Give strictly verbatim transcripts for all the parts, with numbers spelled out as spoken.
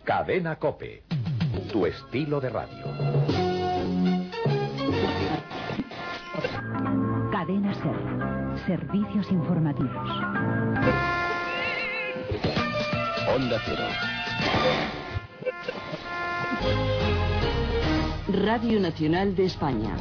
Cadena COPE, tu estilo de radio. Cadena SER, servicios informativos. Onda Cero. Radio Nacional de España.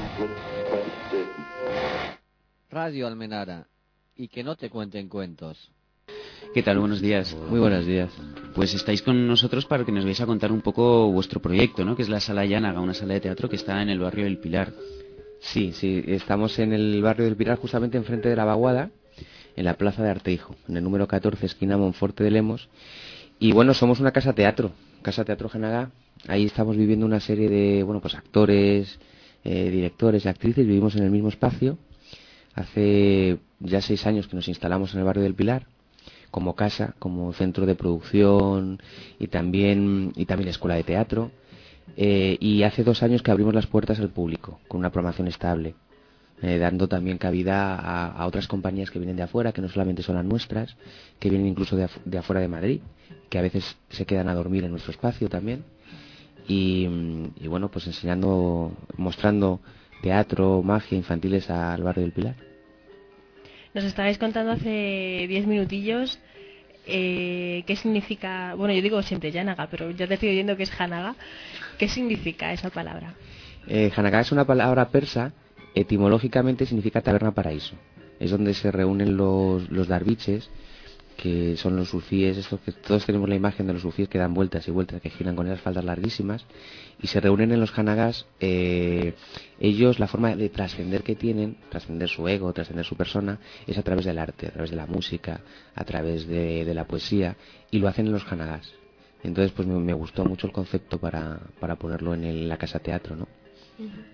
Radio Almenara. Y que no te cuenten cuentos. ¿Qué tal? Buenos días. Muy buenos días. Pues estáis con nosotros para que nos vais a contar un poco vuestro proyecto, ¿no? Que es la Sala Llanaga, una sala de teatro que está en el barrio del Pilar. Sí, sí, estamos en el barrio del Pilar, justamente enfrente de la Vaguada, en la plaza de Arteijo, en el número catorce, esquina Monforte de Lemos. Y bueno, somos una casa teatro, casa teatro Llanaga. Ahí estamos viviendo una serie de, bueno, pues actores, eh, directores y actrices, vivimos en el mismo espacio. Hace ya seis años que nos instalamos en el barrio del Pilar, como casa, como centro de producción y también, y también escuela de teatro. Eh, y hace dos años que abrimos las puertas al público, con una programación estable, eh, dando también cabida a, a otras compañías que vienen de afuera, que no solamente son las nuestras, que vienen incluso de, de afuera de Madrid, que a veces se quedan a dormir en nuestro espacio también. Y, y bueno, pues enseñando, mostrando teatro, magia infantiles al barrio del Pilar. Nos estabais contando hace diez minutillos eh, qué significa, bueno, yo digo siempre Llanaga, pero ya te estoy oyendo que es Llanaga. ¿Qué significa esa palabra? Eh, Llanaga es una palabra persa, etimológicamente significa taberna paraíso. Es donde se reúnen los, los darviches, que son los sufíes, estos que todos tenemos la imagen de los sufíes que dan vueltas y vueltas, que giran con esas faldas larguísimas, y se reúnen en los Llanagas. Eh, ellos, la forma de trascender que tienen, trascender su ego, trascender su persona, es a través del arte, a través de la música, a través de, de la poesía, y lo hacen en los Llanagas. Entonces pues me, me gustó mucho el concepto para, para ponerlo en el, la casa teatro, ¿no? Uh-huh.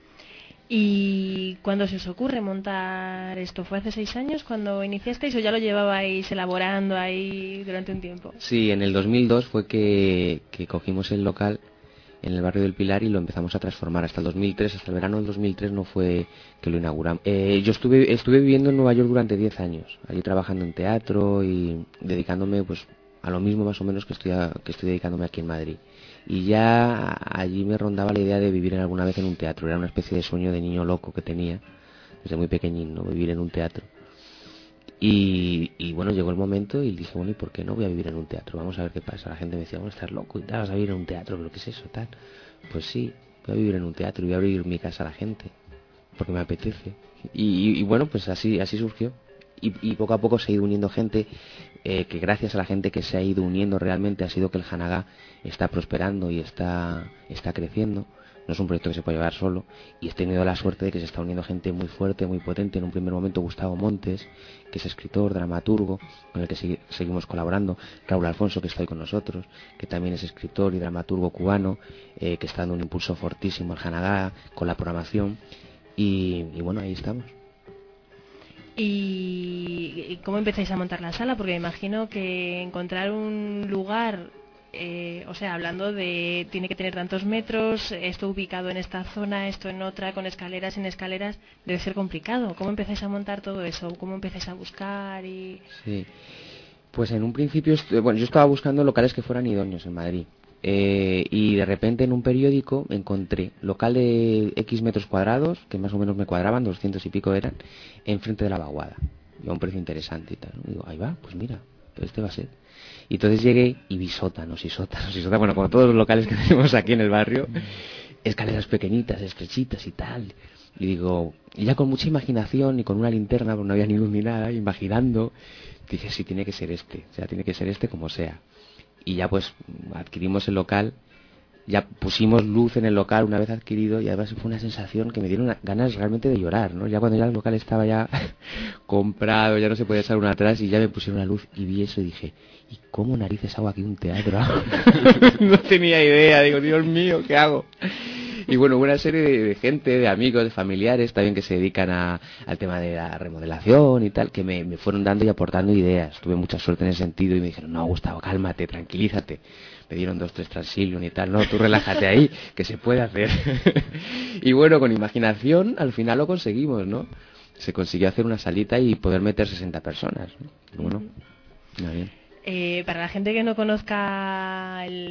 ¿Y cuándo se os ocurre montar esto? ¿Fue hace seis años cuando iniciasteis o ya lo llevabais elaborando ahí durante un tiempo? Sí, en el dos mil dos fue que, que cogimos el local en el barrio del Pilar y lo empezamos a transformar. Hasta el dos mil tres, hasta el verano del dos mil tres no fue que lo inauguramos. Eh, yo estuve estuve viviendo en Nueva York durante diez años, allí trabajando en teatro y dedicándome pues a lo mismo más o menos que estoy, a, que estoy dedicándome aquí en Madrid. Y ya allí me rondaba la idea de vivir en alguna vez en un teatro. Era una especie de sueño de niño loco que tenía desde muy pequeñín, ¿no? Vivir en un teatro. Y, y bueno, llegó el momento y dije, bueno, ¿y por qué no voy a vivir en un teatro? Vamos a ver qué pasa. La gente me decía, bueno, estás loco y tal, vas a vivir en un teatro, ¿pero qué es eso? Tal. Pues sí, voy a vivir en un teatro y voy a abrir mi casa a la gente, porque me apetece. Y, y, y bueno, pues así, así surgió. Y, y poco a poco se ha ido uniendo gente, eh, que gracias a la gente que se ha ido uniendo realmente ha sido que el Llanaga está prosperando y está, está creciendo. No es un proyecto que se puede llevar solo, y he tenido la suerte de que se está uniendo gente muy fuerte, muy potente. En un primer momento Gustavo Montes, que es escritor, dramaturgo, con el que segui- seguimos colaborando. Raúl Alfonso, que está hoy con nosotros, que también es escritor y dramaturgo cubano, eh, que está dando un impulso fortísimo al Llanaga con la programación. Y, y bueno, ahí estamos. ¿Y cómo empezáis a montar la sala? Porque me imagino que encontrar un lugar, eh, o sea, hablando de tiene que tener tantos metros, esto ubicado en esta zona, esto en otra, con escaleras, sin escaleras, debe ser complicado. ¿Cómo empezáis a montar todo eso? ¿Cómo empezáis a buscar? Y... Sí, pues en un principio, bueno, yo estaba buscando locales que fueran idóneos en Madrid. Eh, y de repente en un periódico encontré local de X metros cuadrados, que más o menos me cuadraban, doscientos y pico eran, enfrente de la Vaguada, y a un precio interesante y tal, ¿no? Y digo, ahí va, pues mira, este va a ser. Y entonces llegué y vi sótanos y sótanos y sótanos, bueno, como todos los locales que tenemos aquí en el barrio, escaleras pequeñitas, estrechitas y tal. Y digo, y ya con mucha imaginación y con una linterna, porque no había ni luz ni nada, imaginando, dije, sí, tiene que ser este, o sea, tiene que ser este como sea. Y ya pues adquirimos el local, ya pusimos luz en el local una vez adquirido, y además fue una sensación que me dieron ganas realmente de llorar, ¿no? Ya cuando ya el local estaba ya comprado, ya no se podía echar uno atrás, y ya me pusieron la luz y vi eso y dije, ¿y cómo narices hago aquí un teatro? No tenía idea, digo, Dios mío, ¿qué hago? Y bueno, una serie de, de gente, de amigos, de familiares también que se dedican a, al tema de la remodelación y tal, que me, me fueron dando y aportando ideas. Tuve mucha suerte en ese sentido y me dijeron, no, Gustavo, cálmate, tranquilízate. Me dieron dos, tres Transilien y tal, no, tú relájate ahí, que se puede hacer. Y bueno, con imaginación al final lo conseguimos, ¿no? Se consiguió hacer una salita y poder meter sesenta personas, ¿no? Y bueno, muy bien. Eh, para la gente que no conozca el,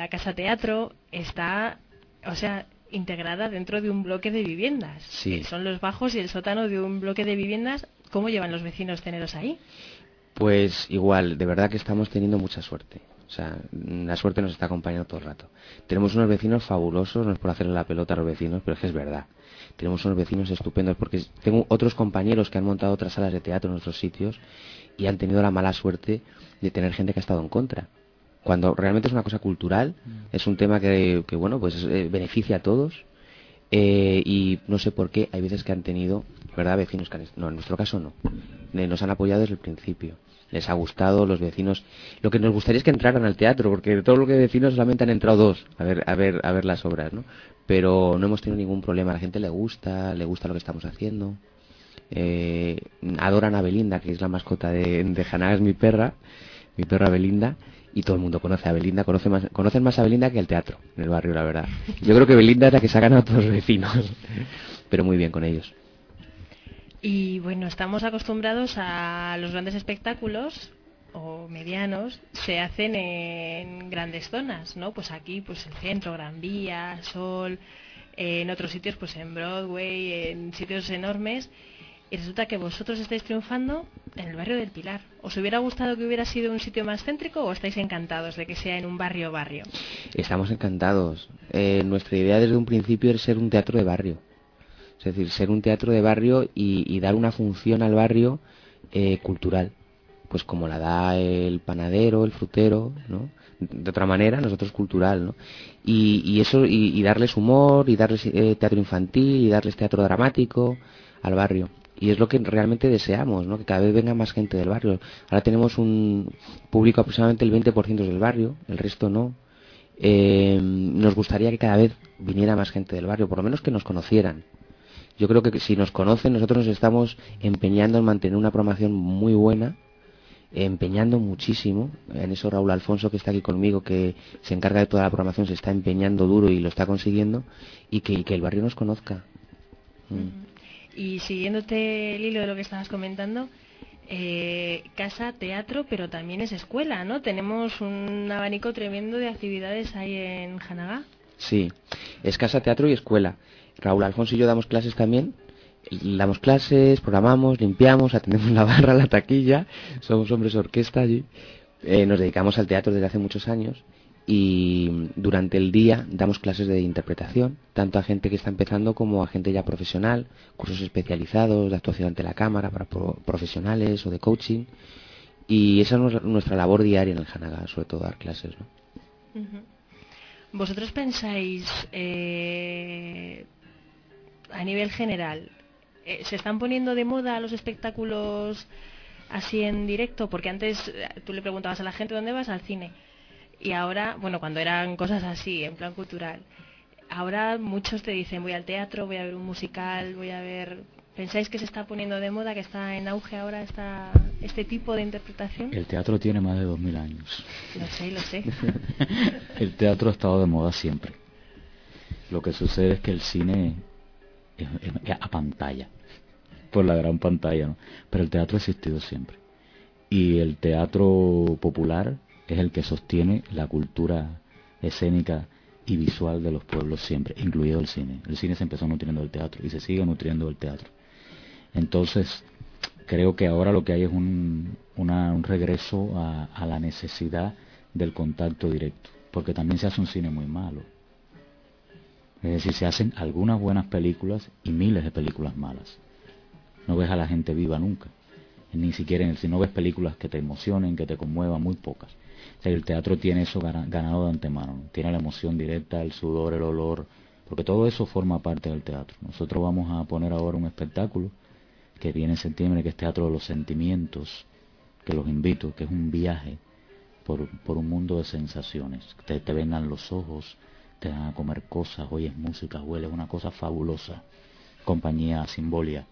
la casa teatro está, o sea, integrada dentro de un bloque de viviendas. Sí. Son los bajos y el sótano de un bloque de viviendas. ¿Cómo llevan los vecinos teneros ahí? Pues igual, de verdad que estamos teniendo mucha suerte. O sea, la suerte nos está acompañando todo el rato. Tenemos unos vecinos fabulosos, no es por hacerle la pelota a los vecinos, pero es que es verdad. Tenemos unos vecinos estupendos, porque tengo otros compañeros que han montado otras salas de teatro en otros sitios y han tenido la mala suerte de tener gente que ha estado en contra. Cuando realmente es una cosa cultural, es un tema que, que bueno, pues eh, beneficia a todos. Eh, y no sé por qué, hay veces que han tenido, ¿verdad?, vecinos que han... No, en nuestro caso no. Eh, nos han apoyado desde el principio. Les ha gustado, los vecinos... Lo que nos gustaría es que entraran al teatro, porque de todo lo que vecinos solamente han entrado dos a ver, a ver, a ver las obras, ¿no? Pero no hemos tenido ningún problema. A la gente le gusta, le gusta lo que estamos haciendo. Eh, adoran a Belinda, que es la mascota de, de Hanaga, es mi perra, mi perra Belinda. Y todo el mundo conoce a Belinda, conoce más, conocen más a Belinda que el teatro en el barrio, la verdad. Yo creo que Belinda es la que se ha ganado a todos los vecinos, pero muy bien con ellos. Y bueno, estamos acostumbrados a los grandes espectáculos, o medianos, se hacen en grandes zonas, ¿no? Pues aquí, pues el centro, Gran Vía, Sol, eh, en otros sitios, pues en Broadway, en sitios enormes. Y resulta que vosotros estáis triunfando en el barrio del Pilar. ¿Os hubiera gustado que hubiera sido un sitio más céntrico o estáis encantados de que sea en un barrio barrio? Estamos encantados. Eh, nuestra idea desde un principio es ser un teatro de barrio. Es decir, ser un teatro de barrio y, y dar una función al barrio eh, cultural. Pues como la da el panadero, el frutero, ¿no? De otra manera, nosotros cultural, ¿no? Y, y eso, y, y darles humor, y darles eh, teatro infantil, y darles teatro dramático al barrio. Y es lo que realmente deseamos, ¿no? Que cada vez venga más gente del barrio. Ahora tenemos un público aproximadamente el veinte por ciento del barrio, el resto no. Eh, nos gustaría que cada vez viniera más gente del barrio, por lo menos que nos conocieran. Yo creo que si nos conocen, nosotros nos estamos empeñando en mantener una programación muy buena, empeñando muchísimo. En eso Raúl Alfonso, que está aquí conmigo, que se encarga de toda la programación, se está empeñando duro y lo está consiguiendo, y que, y que el barrio nos conozca. Mm. Y siguiéndote el hilo de lo que estabas comentando, eh, casa, teatro, pero también es escuela, ¿no? Tenemos un abanico tremendo de actividades ahí en Hanaga. Sí, es casa, teatro y escuela. Raúl Alfonso y yo damos clases también. Damos clases, programamos, limpiamos, atendemos la barra, la taquilla. Somos hombres orquesta allí. Eh, nos dedicamos al teatro desde hace muchos años. Y durante el día damos clases de interpretación, tanto a gente que está empezando como a gente ya profesional, cursos especializados de actuación ante la cámara para pro profesionales o de coaching. Y esa es nuestra labor diaria en el Hanaga, sobre todo dar clases, ¿no? Uh-huh. ¿Vosotros pensáis, eh, a nivel general, eh, se están poniendo de moda los espectáculos así en directo? Porque antes tú le preguntabas a la gente dónde vas, al cine. Y ahora, bueno, cuando eran cosas así, en plan cultural, ahora muchos te dicen, voy al teatro, voy a ver un musical, voy a ver... ¿Pensáis que se está poniendo de moda, que está en auge ahora esta, este tipo de interpretación? El teatro tiene más de dos mil años. Lo sé, lo sé. El teatro ha estado de moda siempre. Lo que sucede es que el cine es, es, es a pantalla, por la gran pantalla, ¿no? Pero el teatro ha existido siempre. Y el teatro popular es el que sostiene la cultura escénica y visual de los pueblos siempre, incluido el cine. El cine se empezó nutriendo del teatro y se sigue nutriendo del teatro. Entonces, creo que ahora lo que hay es un, una, un regreso a, a la necesidad del contacto directo, porque también se hace un cine muy malo. Es decir, se hacen algunas buenas películas y miles de películas malas. No ves a la gente viva nunca, ni siquiera en el cine. No ves películas que te emocionen, que te conmuevan, muy pocas. O sea, el teatro tiene eso ganado de antemano, ¿no? Tiene la emoción directa, el sudor, el olor, porque todo eso forma parte del teatro. Nosotros vamos a poner ahora un espectáculo que viene en septiembre, que es Teatro de los Sentimientos, que los invito, que es un viaje por, por un mundo de sensaciones. Te, te vengan los ojos, te dan a comer cosas, oyes música, hueles, una cosa fabulosa. Compañía Simbolia.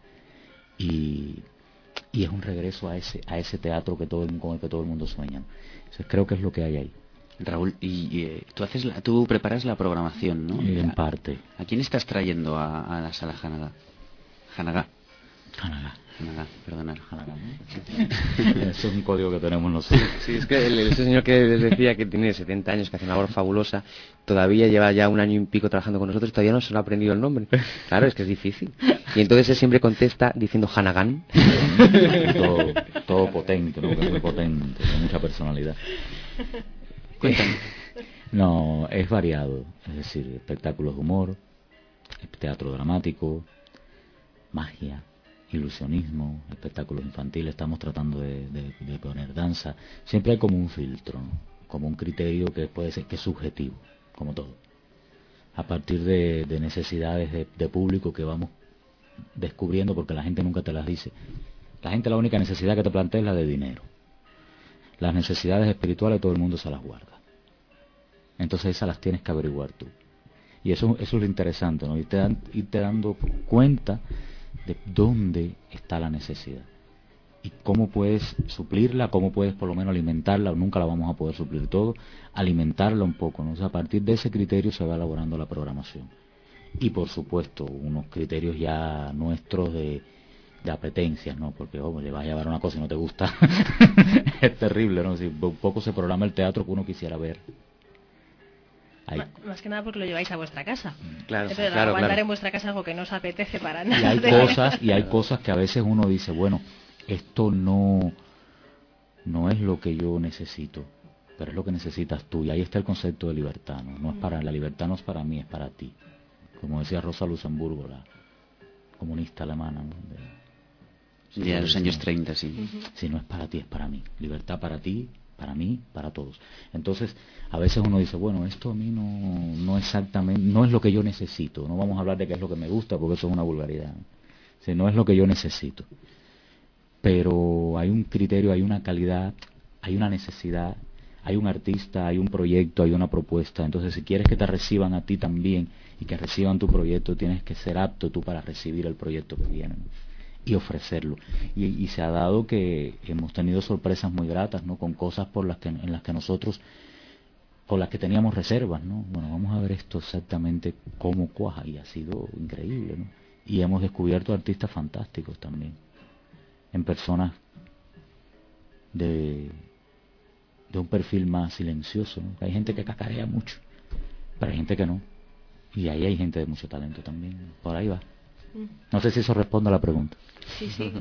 Y, y es un regreso a ese a ese teatro que todo el, con el que todo el mundo sueña. Entonces, creo que es lo que hay ahí. Raúl, y, y eh, tú haces la, tú preparas la programación, ¿no? En parte. ¿A quién estás trayendo a, a la sala Hanaga? Hanaga. Hanagá. Hanagá, perdonad. Hanagá. Eso es un código que tenemos nosotros. Sí, es que el, ese señor que les decía que tiene setenta años, que hace una labor fabulosa, todavía lleva ya un año y pico trabajando con nosotros y todavía no se lo ha aprendido el nombre. Claro, es que es difícil. Y entonces él siempre contesta diciendo Hanagán. todo, todo potente, ¿no? Muy potente, con mucha personalidad. Cuéntame. No, es variado. Es decir, espectáculos de humor, teatro dramático, magia, ilusionismo, espectáculos infantiles. Estamos tratando de, de, de poner danza. Siempre hay como un filtro, ¿no? Como un criterio que puede ser que es subjetivo, como todo, a partir de, de necesidades de, de público que vamos descubriendo, porque la gente nunca te las dice. La gente, la única necesidad que te plantea es la de dinero. Las necesidades espirituales todo el mundo se las guarda, entonces esas las tienes que averiguar tú. Y eso, eso es lo interesante, ¿no? Irte, dan, irte dando cuenta de dónde está la necesidad y cómo puedes suplirla, cómo puedes por lo menos alimentarla. Nunca la vamos a poder suplir todo, alimentarla un poco, ¿no? O sea, a partir de ese criterio se va elaborando la programación. Y por supuesto unos criterios ya nuestros de, de apetencias, ¿no? Porque oh, le vas a llevar una cosa y no te gusta. Es terrible, ¿no? Si un poco se programa el teatro que uno quisiera ver. Hay... Más que nada porque lo lleváis a vuestra casa. Claro, Entonces, claro, aguantar claro. en vuestra casa algo que no os apetece para nada. Y hay cosas, y hay cosas que a veces uno dice, bueno, esto no, no es lo que yo necesito, pero es lo que necesitas tú. Y ahí está el concepto de libertad, ¿no? No es para, la libertad no es para mí, es para ti. Como decía Rosa Luxemburgo, la comunista alemana, ¿no? De, ya en los años treinta, sí. Uh-huh. Si no es para ti, es para mí. Libertad para ti, para mí, para todos. Entonces, a veces uno dice, bueno, esto a mí no, no exactamente, no es lo que yo necesito. No vamos a hablar de qué es lo que me gusta, porque eso es una vulgaridad, ¿no? Si no es lo que yo necesito. Pero hay un criterio, hay una calidad, hay una necesidad, hay un artista, hay un proyecto, hay una propuesta. Entonces, si quieres que te reciban a ti también y que reciban tu proyecto, tienes que ser apto tú para recibir el proyecto que viene, ¿no? Y ofrecerlo. Y, y se ha dado que hemos tenido sorpresas muy gratas, ¿no? Con cosas por las que, en las que nosotros, por las que teníamos reservas, ¿no? Bueno, vamos a ver esto exactamente cómo cuaja, y ha sido increíble, ¿no? Y hemos descubierto artistas fantásticos también, en personas de, de un perfil más silencioso, ¿no? Hay gente que cacarea mucho, pero hay gente que no. Y ahí hay gente de mucho talento también. Por ahí va. No sé si eso responde a la pregunta. Sí, sí.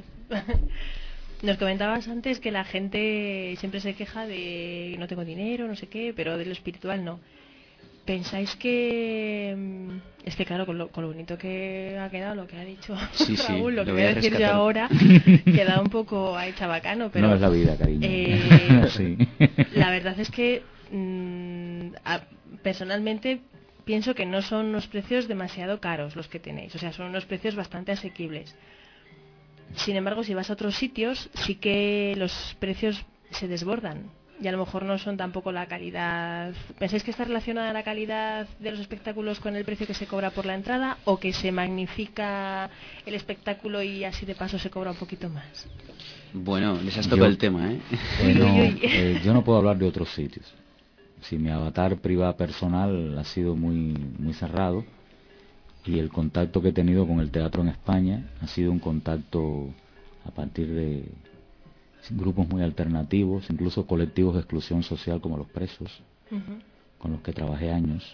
Nos comentabas antes que la gente siempre se queja de no tengo dinero, no sé qué, pero de lo espiritual no. ¿Pensáis que... Es que claro, con lo, con lo bonito que ha quedado lo que ha dicho sí, Raúl, sí, lo que lo voy a voy a decir yo rescatar. ahora, queda un poco ahí chabacano, pero... No es la vida, cariño. Eh, sí. La verdad es que mmm, a, personalmente pienso que no son unos precios demasiado caros los que tenéis, o sea, son unos precios bastante asequibles. Sin embargo, si vas a otros sitios, sí que los precios se desbordan y a lo mejor no son tampoco la calidad. ¿Pensáis que está relacionada la calidad de los espectáculos con el precio que se cobra por la entrada, o que se magnifica el espectáculo y así de paso se cobra un poquito más? Bueno, les has tocado Yo- el tema, ¿eh? Bueno, Uy, uy, uy. eh, yo no puedo hablar de otros sitios. Si mi avatar privado personal ha sido muy muy cerrado, y el contacto que he tenido con el teatro en España ha sido un contacto a partir de grupos muy alternativos, incluso colectivos de exclusión social como los presos, Uh-huh. con los que trabajé años.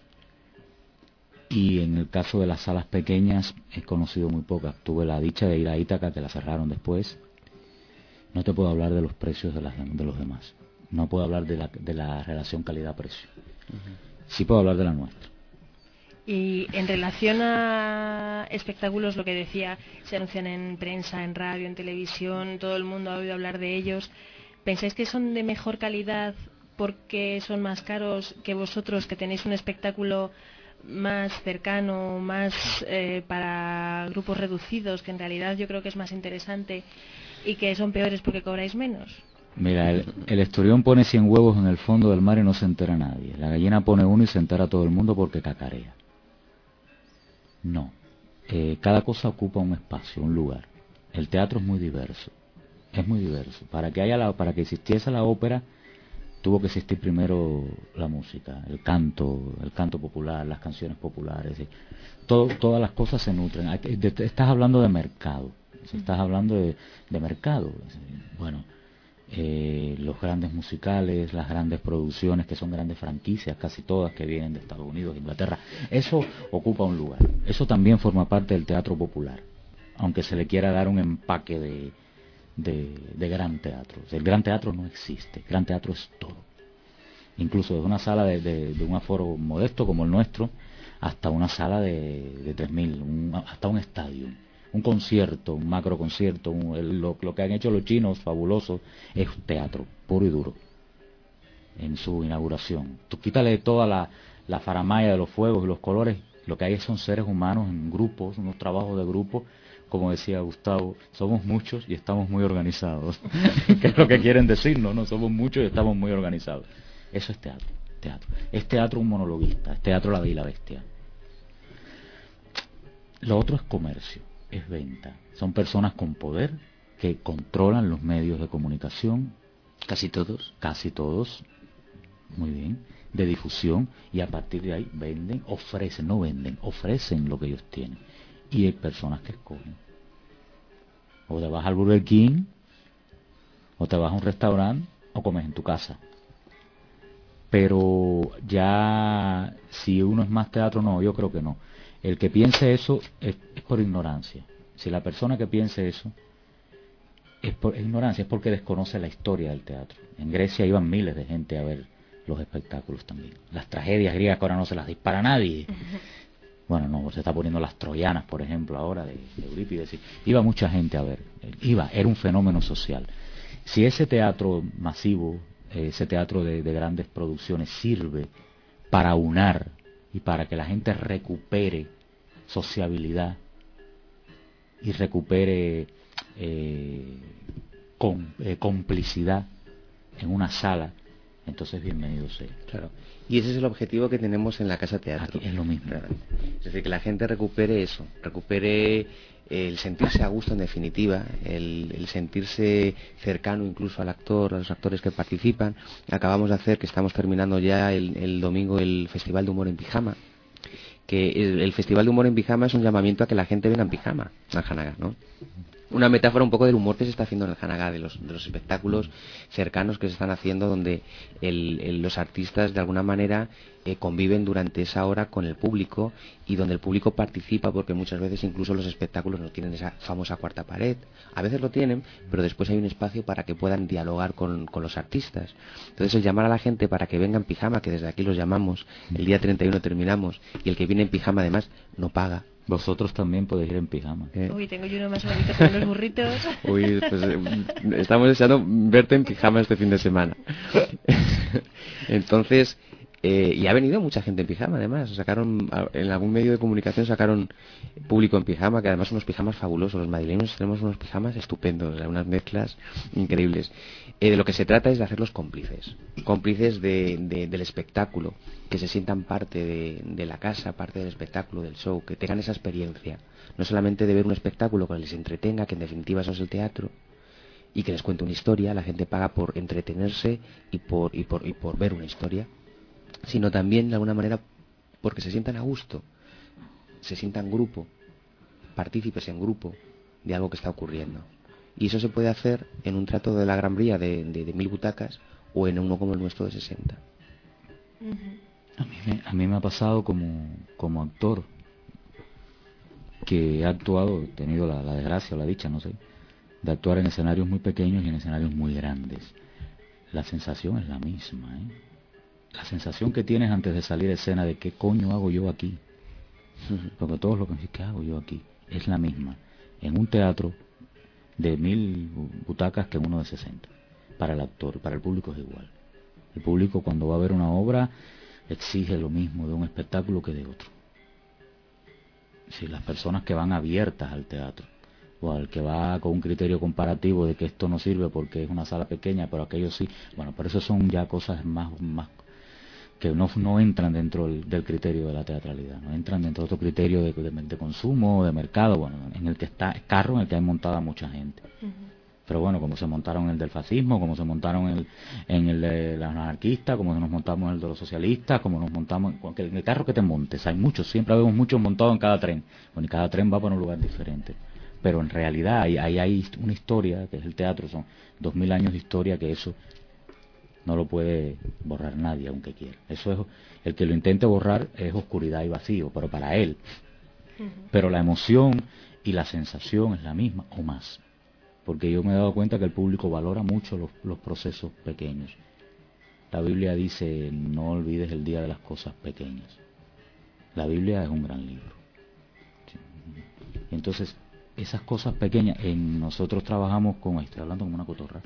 Y en el caso de las salas pequeñas he conocido muy pocas. Tuve la dicha de ir a Ítaca, que la cerraron después. No te puedo hablar de los precios de, las, de los demás. No puedo hablar de la, de la relación calidad-precio. Sí puedo hablar de la nuestra. Y en relación a espectáculos, lo que decía, se anuncian en prensa, en radio, en televisión, todo el mundo ha oído hablar de ellos. ¿Pensáis que son de mejor calidad porque son más caros que vosotros, que tenéis un espectáculo más cercano, más eh, para grupos reducidos, que en realidad yo creo que es más interesante, y que son peores porque cobráis menos? Mira, el, el esturión pone cien huevos en el fondo del mar y no se entera nadie. La gallina pone uno y se entera todo el mundo porque cacarea. No. Eh, cada cosa ocupa un espacio, un lugar. El teatro es muy diverso. Es muy diverso. Para que haya la, para que existiese la ópera, tuvo que existir primero la música, el canto, el canto popular, las canciones populares. ¿Sí? Todo, todas las cosas se nutren. Hay que- de- Estás hablando de mercado. Si estás hablando de, de mercado, bueno, eh, los grandes musicales, las grandes producciones, que son grandes franquicias, casi todas que vienen de Estados Unidos, de Inglaterra, eso ocupa un lugar. Eso también forma parte del teatro popular, aunque se le quiera dar un empaque de, de, de gran teatro. O sea, el gran teatro no existe, el gran teatro es todo. Incluso desde una sala de, de, de un aforo modesto como el nuestro, hasta una sala de, de tres mil, un, hasta un estadio. Un concierto, un macro concierto, un, el, lo, lo que han hecho los chinos, fabuloso, es teatro, puro y duro, en su inauguración. Tú quítale toda la, la faramalla de los fuegos y los colores, lo que hay son seres humanos en grupos, unos trabajos de grupo, como decía Gustavo, somos muchos y estamos muy organizados. ¿Qué es lo que quieren decir? No, no, somos muchos y estamos muy organizados. Eso es teatro, teatro. Es teatro un monologuista, es teatro La Bella y la Bestia. Lo otro es comercio. Es venta. Son personas con poder que controlan los medios de comunicación. Casi todos. Casi todos. Muy bien. De difusión. Y a partir de ahí venden, ofrecen, no venden, ofrecen lo que ellos tienen. Y hay personas que escogen. O te vas al Burger King, o te vas a un restaurante, o comes en tu casa. Pero ya, si uno es más teatro, no, yo creo que no. El que piense eso es, es por ignorancia. Si la persona que piense eso es por ignorancia, es porque desconoce la historia del teatro. En Grecia iban miles de gente a ver los espectáculos también. Las tragedias griegas que ahora no se las dispara nadie. Uh-huh. Bueno, no, se está poniendo las troyanas, por ejemplo, ahora de, de Eurípides. Iba mucha gente a ver. Iba, era un fenómeno social. Si ese teatro masivo, ese teatro de, de grandes producciones sirve para unar y para que la gente recupere sociabilidad y recupere eh, con, eh, complicidad en una sala, entonces bienvenido sea. Claro. Y ese es el objetivo que tenemos en la Casa Teatro. Aquí es lo mismo. Realmente. Es decir, que la gente recupere eso, recupere el sentirse a gusto en definitiva, el, el sentirse cercano incluso al actor, a los actores que participan. Acabamos de hacer, que estamos terminando ya el, el domingo, el Festival de Humor en Pijama, que el, el Festival de Humor en Pijama es un llamamiento a que la gente venga en pijama al Hanaga, ¿no? Una metáfora un poco del humor que se está haciendo en el Hanaga, de los, de los espectáculos cercanos que se están haciendo, donde el, el, los artistas de alguna manera eh, conviven durante esa hora con el público, y donde el público participa, porque muchas veces incluso los espectáculos no tienen esa famosa cuarta pared. A veces lo tienen, pero después hay un espacio para que puedan dialogar con, con los artistas. Entonces el llamar a la gente para que venga en pijama, que desde aquí los llamamos, el día treinta y uno terminamos, y el que viene en pijama además no paga. Vosotros también podéis ir en pijama. ¿Eh? Uy, tengo yo uno más bonito para los burritos. Uy, pues eh, estamos deseando verte en pijama este fin de semana. Entonces, eh, y ha venido mucha gente en pijama además. Sacaron, en algún medio de comunicación sacaron público en pijama, que además son unos pijamas fabulosos. Los madrileños tenemos unos pijamas estupendos, unas mezclas increíbles. Eh, de lo que se trata es de hacerlos cómplices, cómplices de, de, del espectáculo, que se sientan parte de, de la casa, parte del espectáculo, del show, que tengan esa experiencia, no solamente de ver un espectáculo que les entretenga, que en definitiva eso es el teatro, y que les cuente una historia. La gente paga por entretenerse y por, y por, y por ver una historia, sino también de alguna manera porque se sientan a gusto, se sientan grupo, partícipes en grupo de algo que está ocurriendo. Y eso se puede hacer en un trato de la Gran Vía de, de, de mil butacas, o en uno como el nuestro de sesenta. Uh-huh. A mí me, a mí me ha pasado como, como actor, que he actuado, he tenido la, la desgracia o la dicha, no sé, de actuar en escenarios muy pequeños y en escenarios muy grandes. La sensación es la misma, ¿eh? La sensación que tienes antes de salir de escena de qué coño hago yo aquí, porque todos lo que dicen, ¿qué hago yo aquí? Es la misma en un teatro de mil butacas que en uno de sesenta. Para el actor, para el público es igual. El público, cuando va a ver una obra, exige lo mismo de un espectáculo que de otro. Si las personas que van abiertas al teatro, o al que va con un criterio comparativo de que esto no sirve porque es una sala pequeña, pero aquello sí, bueno, pero eso son ya cosas más, más que no, no entran dentro del, del criterio de la teatralidad, no entran dentro de otro criterio de, de, de consumo, de mercado, bueno, en el que está carro, en el que hay montada mucha gente. Uh-huh. Pero bueno, como se montaron el del fascismo, como se montaron el, en el de los anarquistas, como nos montamos en el de los socialistas, como nos montamos en el carro que te montes, hay muchos, siempre vemos muchos montados en cada tren, bueno, y cada tren va para un lugar diferente. pero en realidad ahí hay, hay una historia, que es el teatro, son dos mil años de historia, que eso no lo puede borrar nadie, aunque quiera. Eso es, el que lo intente borrar es oscuridad y vacío, pero para él. Uh-huh. Pero la emoción y la sensación es la misma o más, porque yo me he dado cuenta que el público valora mucho los, los procesos pequeños. La Biblia dice, no olvides el día de las cosas pequeñas. La Biblia es un gran libro. Sí. Entonces, esas cosas pequeñas, en nosotros trabajamos con... Estoy hablando como una cotorra.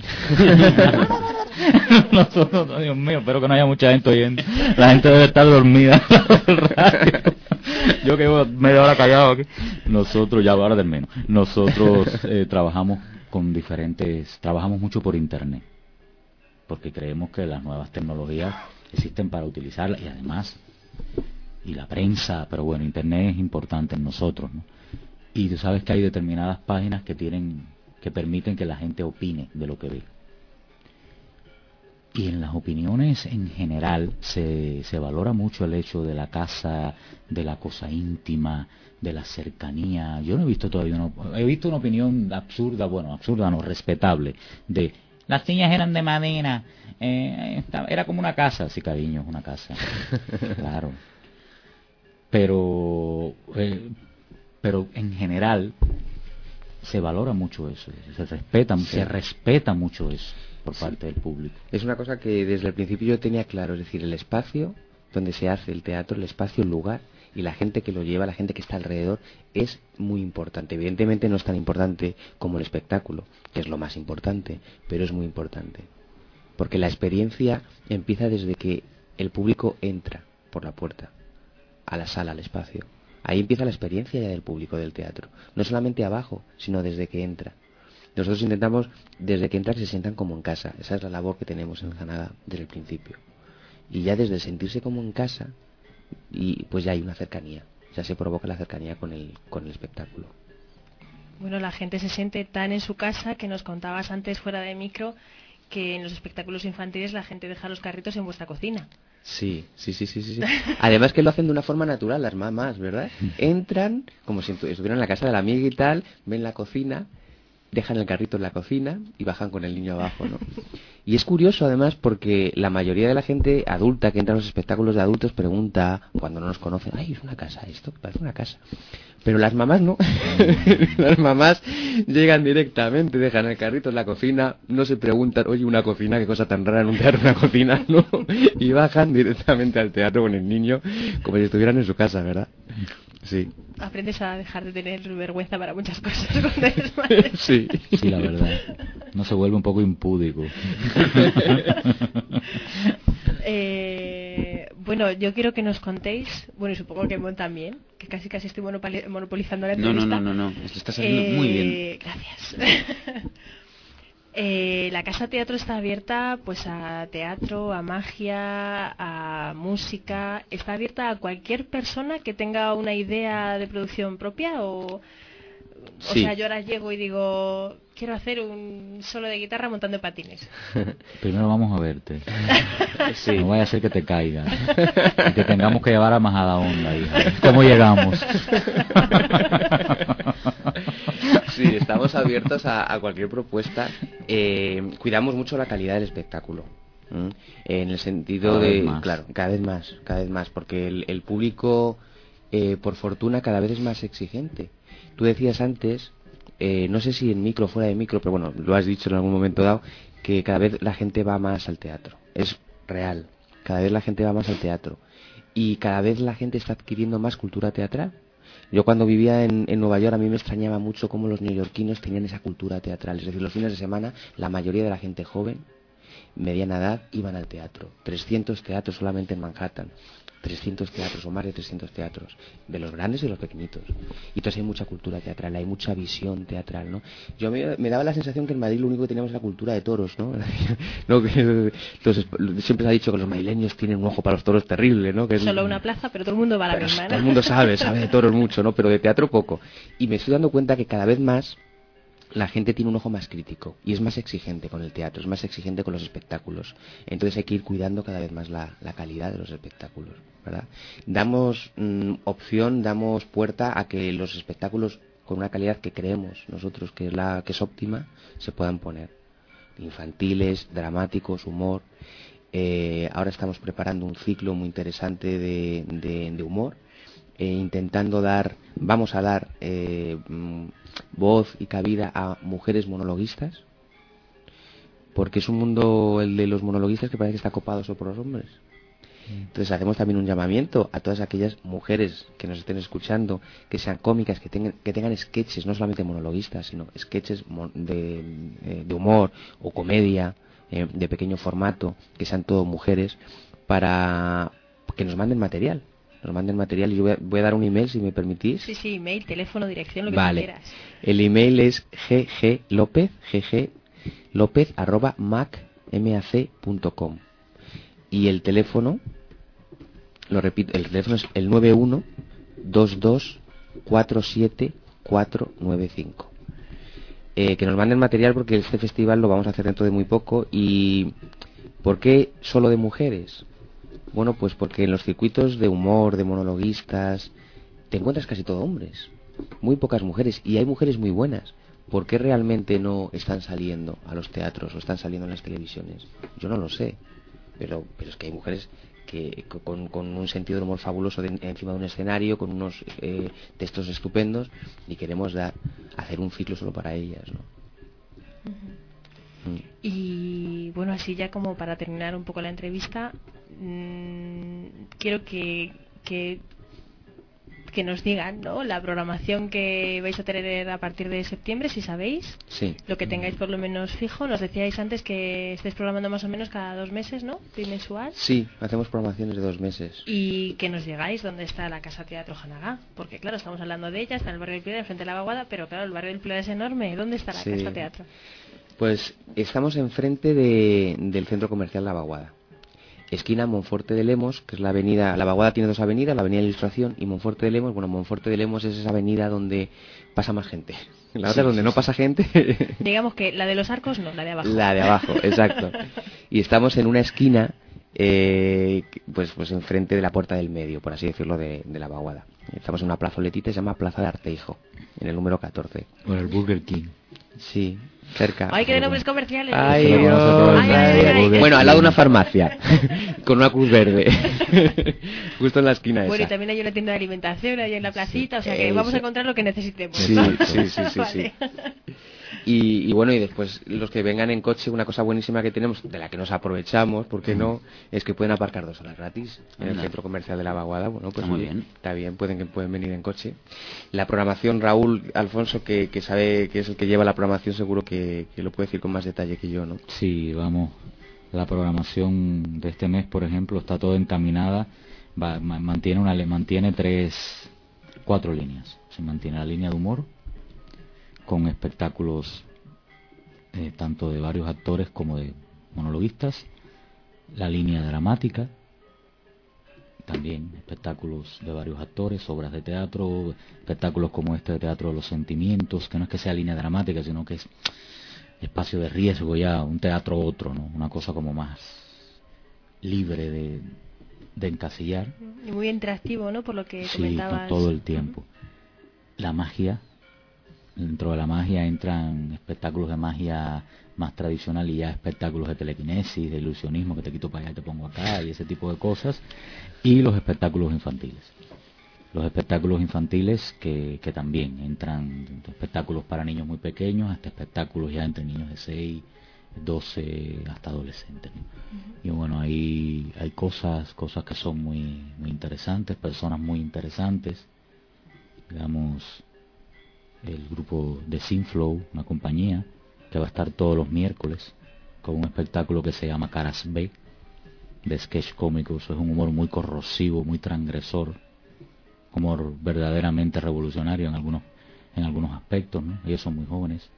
Nosotros, no, Dios mío, espero que no haya mucha gente oyendo. La gente debe estar dormida. Yo que llevo media hora callado aquí. Nosotros, ya ahora termino. Nosotros eh, trabajamos con diferentes... Trabajamos mucho por internet. Porque creemos que las nuevas tecnologías existen para utilizarlas. Y además, y la prensa, pero bueno, internet es importante en nosotros, ¿no? Y tú sabes que hay determinadas páginas que tienen, que permiten que la gente opine de lo que ve. Y en las opiniones en general se, se valora mucho el hecho de la casa, de la cosa íntima, de la cercanía. Yo no he visto todavía una, he visto una opinión absurda, bueno, absurda no, respetable, de las sillas eran de madera, eh, era como una casa, sí cariño, una casa, claro. Pero... Eh, pero en general se valora mucho eso, se respeta, sí. se respeta mucho eso por sí. parte del público. Es una cosa que desde el principio yo tenía claro, es decir, el espacio donde se hace el teatro, el espacio, el lugar y la gente que lo lleva, la gente que está alrededor, es muy importante. Evidentemente no es tan importante como el espectáculo, que es lo más importante, pero es muy importante. Porque la experiencia empieza desde que el público entra por la puerta, a la sala, al espacio. Ahí empieza la experiencia ya del público del teatro. No solamente abajo, sino desde que entra. Nosotros intentamos, desde que entra, que se sientan como en casa. Esa es la labor que tenemos en Zanaga desde el principio. Y ya desde sentirse como en casa, y pues ya hay una cercanía. Ya se provoca la cercanía con el, con el espectáculo. Bueno, la gente se siente tan en su casa que nos contabas antes fuera de micro que en los espectáculos infantiles la gente deja los carritos en vuestra cocina. Sí, sí, sí, sí, sí. Además que lo hacen de una forma natural las mamás, ¿verdad? Entran como si estuvieran en la casa de la amiga y tal, ven la cocina, dejan el carrito en la cocina y bajan con el niño abajo, ¿no? Y es curioso además porque la mayoría de la gente adulta que entra a los espectáculos de adultos pregunta, cuando no nos conocen, ay, es una casa esto, parece una casa. Pero las mamás no. Las mamás llegan directamente, dejan el carrito en la cocina, no se preguntan, oye, una cocina, qué cosa tan rara en un teatro, una cocina, ¿no? Y bajan directamente al teatro con el niño como si estuvieran en su casa, ¿verdad? Sí. Aprendes a dejar de tener vergüenza para muchas cosas cuando eres madre. Sí. Sí, la verdad. No se vuelve un poco impúdico. eh, bueno, yo quiero que nos contéis, bueno, y supongo que Mon también, que casi casi estoy monopoli- monopolizando la entrevista. No, no, no, no, no. Esto está saliendo eh, muy bien. Gracias. Eh, la Casa Teatro está abierta pues a teatro, a magia, a música. ¿Está abierta a cualquier persona que tenga una idea de producción propia? O, sí. o sea, yo ahora llego y digo, quiero hacer un solo de guitarra montando patines. Primero vamos a verte. Sí. No vaya a ser que te caiga y te tengamos que llevar a Majadahonda, hija. ¿Cómo llegamos? Sí, estamos abiertos a, a cualquier propuesta. Eh, cuidamos mucho la calidad del espectáculo. ¿Mm? En el sentido cada de, vez claro, cada vez más, cada vez más, porque el, el público, eh, por fortuna, cada vez es más exigente. Tú decías antes, eh, no sé si en micro o fuera de micro, pero bueno, lo has dicho en algún momento dado, que cada vez la gente va más al teatro. Es real. Cada vez la gente va más al teatro. Y cada vez la gente está adquiriendo más cultura teatral. Yo cuando vivía en, en Nueva York a mí me extrañaba mucho cómo los neoyorquinos tenían esa cultura teatral. Es decir, los fines de semana la mayoría de la gente joven, mediana edad, iban al teatro. trescientos teatros solamente en Manhattan. trescientos teatros o más de trescientos teatros, de los grandes y de los pequeñitos. Y entonces hay mucha cultura teatral, hay mucha visión teatral, ¿no? Yo me, me daba la sensación que en Madrid lo único que teníamos era la cultura de toros, ¿no? No, que los, siempre se ha dicho que los madrileños tienen un ojo para los toros terrible, ¿no? Que es, solo una plaza, pero todo el mundo va a la pero misma, ¿no? Todo el mundo sabe, sabe de toros mucho, ¿no? Pero de teatro poco. Y me estoy dando cuenta que cada vez más la gente tiene un ojo más crítico y es más exigente con el teatro, es más exigente con los espectáculos. Entonces hay que ir cuidando cada vez más la, la calidad de los espectáculos, ¿verdad? Damos mmm, opción, damos puerta a que los espectáculos con una calidad que creemos nosotros que es la que es óptima, se puedan poner. Infantiles, dramáticos, humor. Eh, ahora estamos preparando un ciclo muy interesante de, de, de humor, eh, intentando dar, vamos a dar eh, voz y cabida a mujeres monologuistas, porque es un mundo, el de los monologuistas, que parece que está copado solo por los hombres. Entonces hacemos también un llamamiento a todas aquellas mujeres que nos estén escuchando, que sean cómicas, que tengan, que tengan sketches, no solamente monologuistas, sino sketches de, de humor o comedia, eh, de pequeño formato, que sean todo mujeres, para que nos manden material. Nos manden material y yo voy a, voy a dar un email, si me permitís. Sí, sí, email, teléfono, dirección, lo que vale. tú quieras. El email es gglopez, gglopez arroba mac punto com. Y el teléfono, lo repito, el teléfono es el nueve uno dos dos cuatro siete cuatro nueve cinco. Eh, que nos manden material, porque este festival lo vamos a hacer dentro de muy poco. ¿Y por qué solo de mujeres? Bueno, pues porque en los circuitos de humor, de monologuistas, te encuentras casi todo hombres, muy pocas mujeres, y hay mujeres muy buenas. ¿Por qué realmente no están saliendo a los teatros o están saliendo en las televisiones? Yo no lo sé, pero, pero es que hay mujeres que con, con un sentido de humor fabuloso de, encima de un escenario, con unos eh, textos estupendos, y queremos dar, hacer un ciclo solo para ellas, ¿no? Uh-huh. Mm. Y bueno, así ya como para terminar un poco la entrevista, mmm, quiero que, que que nos digan, ¿no?, la programación que vais a tener a partir de septiembre, si sabéis. Sí. Lo que tengáis por lo menos fijo. Nos decíais antes que estáis programando más o menos cada dos meses, ¿no?, mensual. Sí, hacemos programaciones de dos meses. Y que nos digáis dónde está la Casa Teatro Janagá, porque claro, estamos hablando de ella, está en el barrio del Pilar, frente a la Vaguada, pero claro, el barrio del Pilar es enorme. ¿Dónde está la sí. Casa Teatro? Pues estamos enfrente de, del centro comercial La Vaguada, esquina Monforte de Lemos, que es la avenida. La Vaguada tiene dos avenidas, la avenida de Ilustración y Monforte de Lemos. Bueno, Monforte de Lemos es esa avenida donde pasa más gente. La otra sí, donde sí, no pasa gente. Digamos que la de los arcos no, la de abajo. La de abajo, exacto. Y estamos en una esquina, eh, pues, pues enfrente de la puerta del medio, por así decirlo, de, de la Vaguada. Estamos en una plazoletita, se llama Plaza de Arteijo, en el número catorce. Por el Burger King. Sí, cerca. ¡Ay, qué nombres comerciales! ¡Ay, Dios! Ay, ay, ay. Bueno, al lado de una farmacia, con una cruz verde, justo en la esquina esa. Bueno, y también hay una tienda de alimentación ahí en la placita, o sea que eh, vamos a encontrar lo que necesitemos, sí, ¿no? Sí, sí, sí, vale. sí. Y, y bueno, y después los que vengan en coche, una cosa buenísima que tenemos, de la que nos aprovechamos, ¿por qué no?, es que pueden aparcar dos horas gratis en el centro comercial de la Vaguada. Bueno, pues muy bien. Está bien, pueden que pueden venir en coche. La programación, Raúl Alfonso, que, que sabe que es el que lleva la programación, seguro que, que lo puede decir con más detalle que yo, ¿no? Sí, vamos, la programación de este mes, por ejemplo, está todo encaminada, va, mantiene una mantiene tres, cuatro líneas. Se mantiene la línea de humor, con espectáculos eh, tanto de varios actores como de monologuistas, la línea dramática, también espectáculos de varios actores, obras de teatro, espectáculos como este de Teatro de los Sentimientos, que no es que sea línea dramática, sino que es espacio de riesgo ya, un teatro otro, ¿no?, una cosa como más libre de, de encasillar. Y muy interactivo, ¿no?, por lo que sí, comentabas. Sí, todo el tiempo. La magia. Dentro de la magia entran espectáculos de magia más tradicional y ya espectáculos de telequinesis, de ilusionismo, que te quito para allá y te pongo acá, y ese tipo de cosas, y los espectáculos infantiles. Los espectáculos infantiles que, que también entran, espectáculos para niños muy pequeños hasta espectáculos ya entre niños de seis, doce hasta adolescentes, ¿no? Uh-huh. Y bueno, ahí hay cosas, cosas que son muy, muy interesantes, personas muy interesantes, digamos, el grupo de Synflow, una compañía que va a estar todos los miércoles con un espectáculo que se llama Caras B, de sketch cómicos. Es un humor muy corrosivo, muy transgresor, humor verdaderamente revolucionario en algunos en algunos aspectos, ¿no? Ellos son muy jóvenes.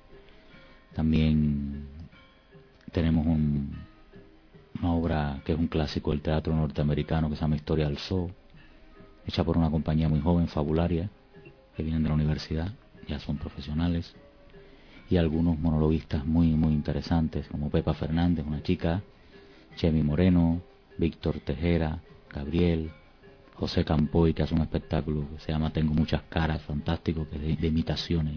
También tenemos un, una obra que es un clásico del teatro norteamericano que se llama Historia del Zoo, hecha por una compañía muy joven, Fabularia, que vienen de la universidad, ya son profesionales, y algunos monologuistas muy muy interesantes como Pepa Fernández, una chica, Chemi Moreno, Víctor Tejera, Gabriel, José Campoy, que hace un espectáculo que se llama Tengo muchas caras, fantástico, que es de, de imitaciones.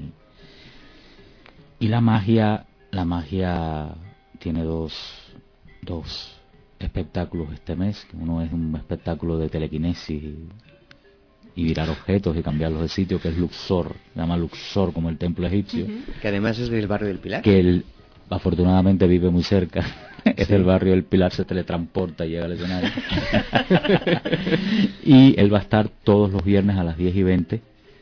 Y la magia, la magia tiene dos, dos espectáculos este mes. Uno es un espectáculo de telequinesis y, y virar objetos y cambiarlos de sitio, que es Luxor, se llama Luxor como el templo egipcio. Uh-huh. Que además es del barrio del Pilar. Que él afortunadamente vive muy cerca. Es del barrio del Pilar, se teletransporta y llega al escenario. Y él va a estar todos los viernes a las diez y veinte.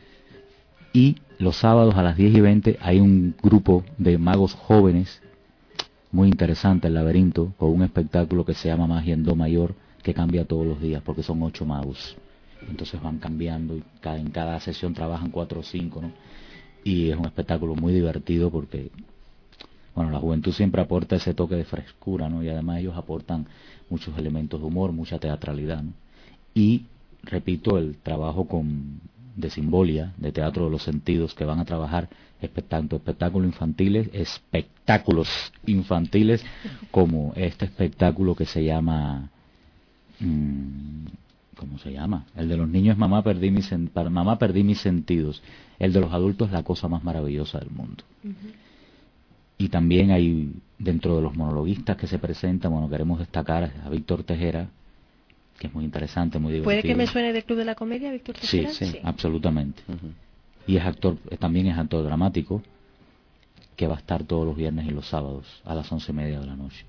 Y los sábados a las diez y veinte hay un grupo de magos jóvenes muy interesante, el laberinto, con un espectáculo que se llama Magia en Do mayor, que cambia todos los días, porque son ocho magos. Entonces van cambiando y cada, en cada sesión trabajan cuatro o cinco, ¿no? Y es un espectáculo muy divertido porque, bueno, la juventud siempre aporta ese toque de frescura, ¿no? Y además ellos aportan muchos elementos de humor, mucha teatralidad, ¿no? Y, repito, el trabajo con de Simbolia, de Teatro de los Sentidos, que van a trabajar tanto espectáculos infantiles, espectáculos infantiles, como este espectáculo que se llama... Mmm, ¿Cómo se llama? El de los niños, mamá perdí mis, mamá perdí mis sentidos. El de los adultos, la cosa más maravillosa del mundo. Uh-huh. Y también hay, dentro de los monologuistas que se presentan, bueno, queremos destacar a Víctor Tejera, que es muy interesante, muy divertido. ¿Puede que me suene del Club de la Comedia, Víctor Tejera? Sí, sí, sí. Absolutamente. Uh-huh. Y es actor, también es actor dramático, que va a estar todos los viernes y los sábados a las once y media de la noche.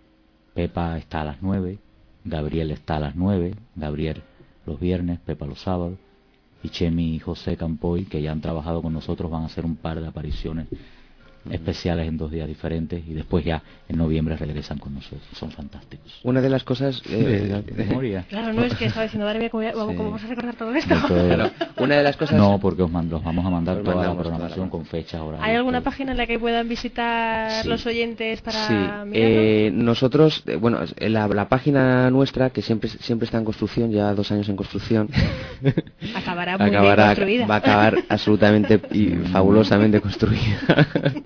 Pepa está a las nueve, Gabriel está a las nueve, Gabriel los viernes, Pepa los sábados, y Chemi y José Campoy, que ya han trabajado con nosotros, van a hacer un par de apariciones uh-huh. especiales en dos días diferentes, y después ya en noviembre regresan con nosotros. Son fantásticos. Una de las cosas... Eh, de, de memoria. Claro, no es que estaba diciendo, dale, ¿cómo, sí. ¿cómo vas a recordar todo esto? Todo... Claro, una de las cosas... No, porque os mando, los vamos a mandar toda la programación con fechas, horarios. ¿Hay alguna todo. página en la que puedan visitar sí. los oyentes para sí. mirarlo? Eh, nosotros, eh, bueno, la, la página nuestra, que siempre siempre está en construcción, ya dos años en construcción... Acabará muy acabará, bien construida. Va a acabar absolutamente y fabulosamente construida.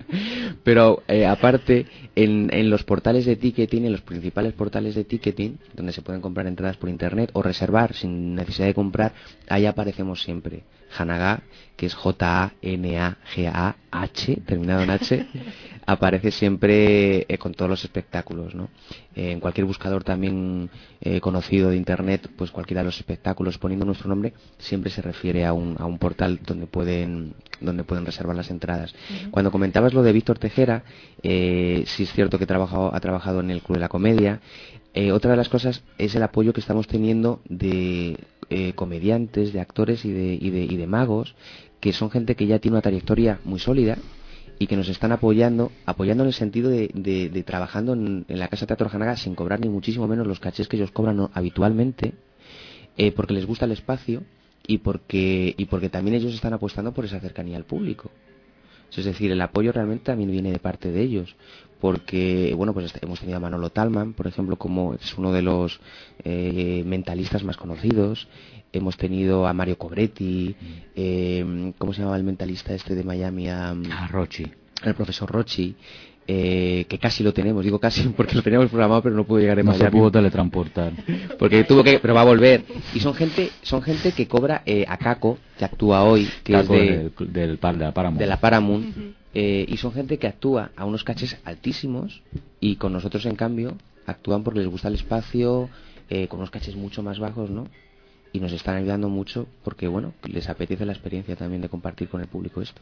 Pero eh, aparte, en, en los portales de ticketing, en los principales portales de ticketing, donde se pueden comprar entradas por internet o reservar sin necesidad de comprar, ahí aparecemos siempre. Hanaga, que es J A N A G A H, terminado en H, aparece siempre eh, con todos los espectáculos, ¿no? Eh, en cualquier buscador también eh, conocido de internet, pues cualquiera de los espectáculos poniendo nuestro nombre siempre se refiere a un, a un portal donde pueden donde pueden reservar las entradas. Uh-huh. Cuando comentabas lo de Víctor Tejera, eh, sí es cierto que ha trabajado, ha trabajado en el Club de la Comedia. Eh, otra de las cosas es el apoyo que estamos teniendo de eh, comediantes, de actores y de, y, de, y de magos, que son gente que ya tiene una trayectoria muy sólida y que nos están apoyando, apoyando en el sentido de, de, de trabajando en, en la Casa Teatro Hanaga sin cobrar ni muchísimo menos los cachés que ellos cobran no, habitualmente, eh, porque les gusta el espacio y porque, y porque también ellos están apostando por esa cercanía al público. Es decir, el apoyo realmente también viene de parte de ellos, porque bueno, pues hemos tenido a Manolo Talman, por ejemplo, como es uno de los eh, mentalistas más conocidos. Hemos tenido a Mario Cobretti, eh, ¿cómo se llamaba el mentalista este de Miami? A, a Rochi. El profesor Rochi. Eh, que casi lo tenemos, digo casi porque lo teníamos programado pero no pudo llegar en no Miami. se pudo teletransportar porque tuvo que, pero va a volver. Y son gente son gente que cobra eh, a Caco, que actúa hoy, que Caco es de, del, del, de la Paramount, de la Paramount uh-huh. eh, y son gente que actúa a unos caches altísimos y con nosotros en cambio actúan porque les gusta el espacio, eh, con unos caches mucho más bajos, ¿no? Y nos están ayudando mucho porque bueno, les apetece la experiencia también de compartir con el público esto.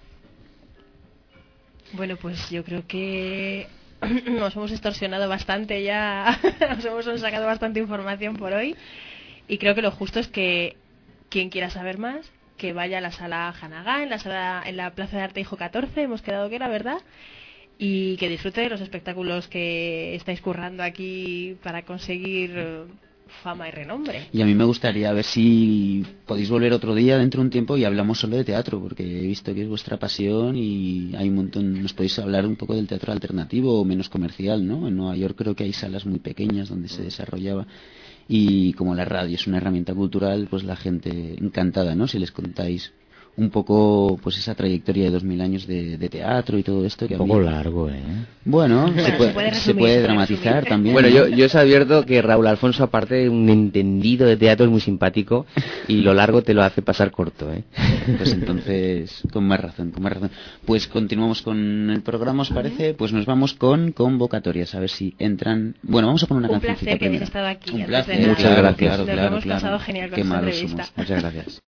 Bueno, pues yo creo que nos hemos extorsionado bastante ya, nos hemos sacado bastante información por hoy y creo que lo justo es que quien quiera saber más, que vaya a la sala Hanaga, en la sala, en la Plaza de Arte Hijo catorce, hemos quedado que era verdad, y que disfrute de los espectáculos que estáis currando aquí para conseguir fama y renombre. Y a mí me gustaría ver si podéis volver otro día dentro de un tiempo y hablamos solo de teatro, porque he visto que es vuestra pasión y hay un montón, nos podéis hablar un poco del teatro alternativo o menos comercial, ¿no? En Nueva York creo que hay salas muy pequeñas donde se desarrollaba y como la radio es una herramienta cultural, pues la gente encantada, ¿no? Si les contáis un poco pues esa trayectoria de dos mil años de, de teatro y todo esto. Que un poco había. largo, ¿eh? Bueno, Bueno, se, puede, se puede resumir, se puede se puede dramatizar resumir. también. Bueno, ¿no? yo, yo os advierto que Raúl Alfonso, aparte de un entendido de teatro, es muy simpático y lo largo te lo hace pasar corto, ¿eh? Pues entonces, con más razón, con más razón. Pues continuamos con el programa, ¿os parece? Pues nos vamos con convocatorias, a ver si entran... Bueno, vamos a poner una Un cancioncita placer que hayáis primero. estado aquí. Un antes placer, de nada. Muchas gracias. Claro, Nos lo claro, hemos claro. pasado genial con Qué esta malos entrevista. somos. Muchas gracias.